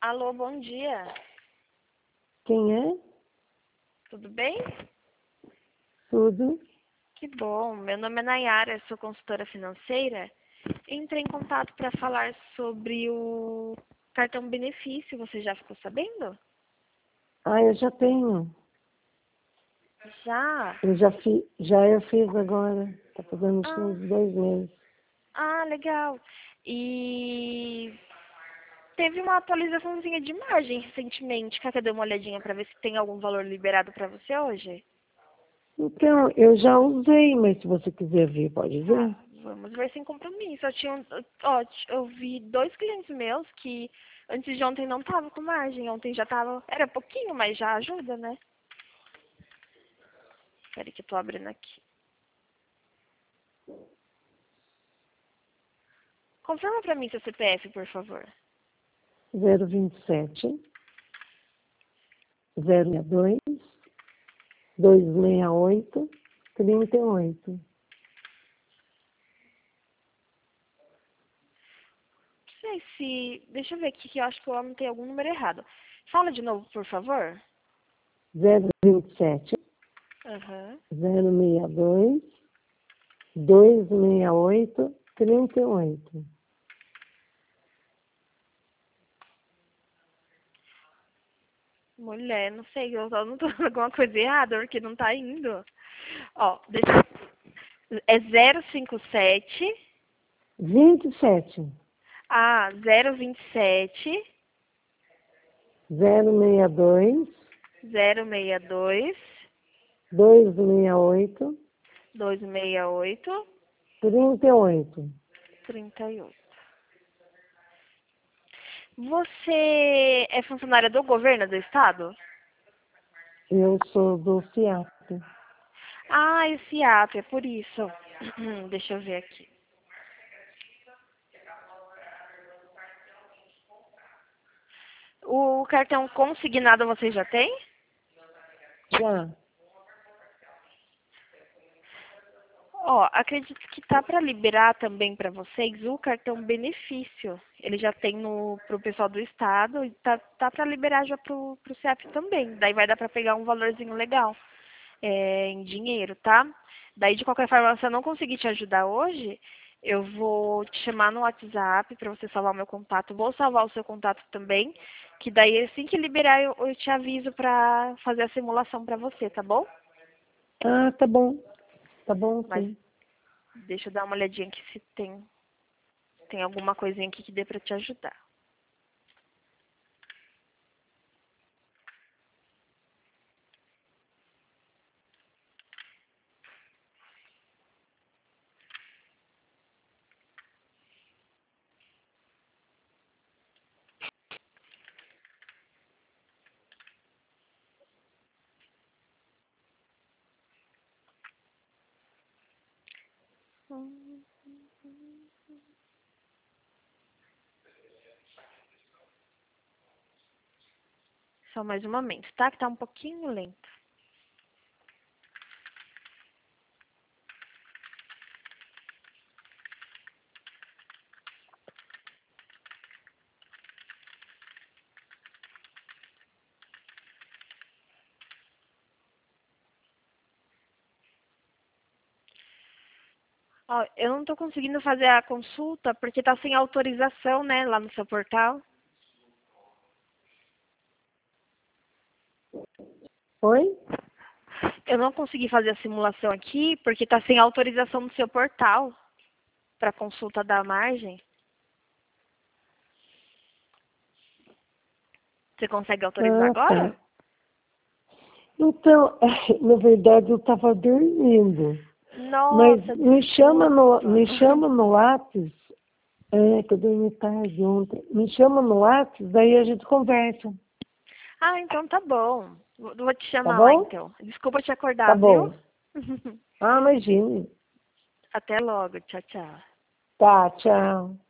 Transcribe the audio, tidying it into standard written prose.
Alô, bom dia. Quem é? Tudo bem? Tudo. Que bom. Meu nome é Nayara, sou consultora financeira. Entrei em contato para falar sobre o cartão benefício. Você já ficou sabendo? Ah, eu já tenho. Já? Eu fiz agora. Tá fazendo acho que Ah, uns 2 meses. legal. E teve uma atualizaçãozinha de margem recentemente. Quer que eu dê uma olhadinha para ver se tem algum valor liberado para você hoje? Então, eu já usei, mas se você quiser ver, pode ver. Tá, vamos ver sem compromisso. Eu vi 2 clientes meus que antes de ontem não tava com margem. Ontem já tava, era pouquinho, mas já ajuda, né? Peraí que eu tô abrindo aqui. Confirma pra mim seu CPF, por favor. 027 062 268 38. Não sei se... Deixa eu ver aqui que eu acho que eu anotei algum número errado. Fala de novo, por favor. 027 Aham. 062 268 38. Mulher, não sei, eu não tô fazendo alguma coisa errada, porque não tá indo. Ó, deixa... É 057... 27 027 062 062 268 268 38. 38. Você é funcionária do governo do estado? Eu sou do FIAP. Ah, esse app, é por isso. Deixa eu ver aqui. O cartão consignado você já tem? Já. Ó, acredito que tá para liberar também para vocês o cartão benefício. Ele já tem no pro pessoal do estado e tá para liberar já pro CEP também. Daí vai dar para pegar um valorzinho legal em dinheiro, tá? Daí de qualquer forma, se eu não conseguir te ajudar hoje, eu vou te chamar no WhatsApp para você salvar o meu contato. Vou salvar o seu contato também, que daí assim que liberar eu te aviso para fazer a simulação para você, tá bom? Ah, tá bom. Tá bom, Mas sim. deixa eu dar uma olhadinha aqui se tem alguma coisinha aqui que dê pra te ajudar. Só mais um momento, tá? Que tá um pouquinho lento. Ó, eu não tô conseguindo fazer a consulta porque tá sem autorização, né, lá no seu portal. Oi? Eu não consegui fazer a simulação aqui porque tá sem autorização no seu portal para consulta da margem. Você consegue autorizar Ah, agora? tá. Então, na verdade, eu estava dormindo. Mas Nossa, desculpa. me chama no Whats. É, que eu dormi tarde ontem. Me chama no Whats, daí a gente conversa. Ah, então tá bom. Vou te Tá chamar lá bom? então. Desculpa te Tá acordar, viu? bom. Ah, imagine. Até logo. Tchau, tchau. Tá, tchau.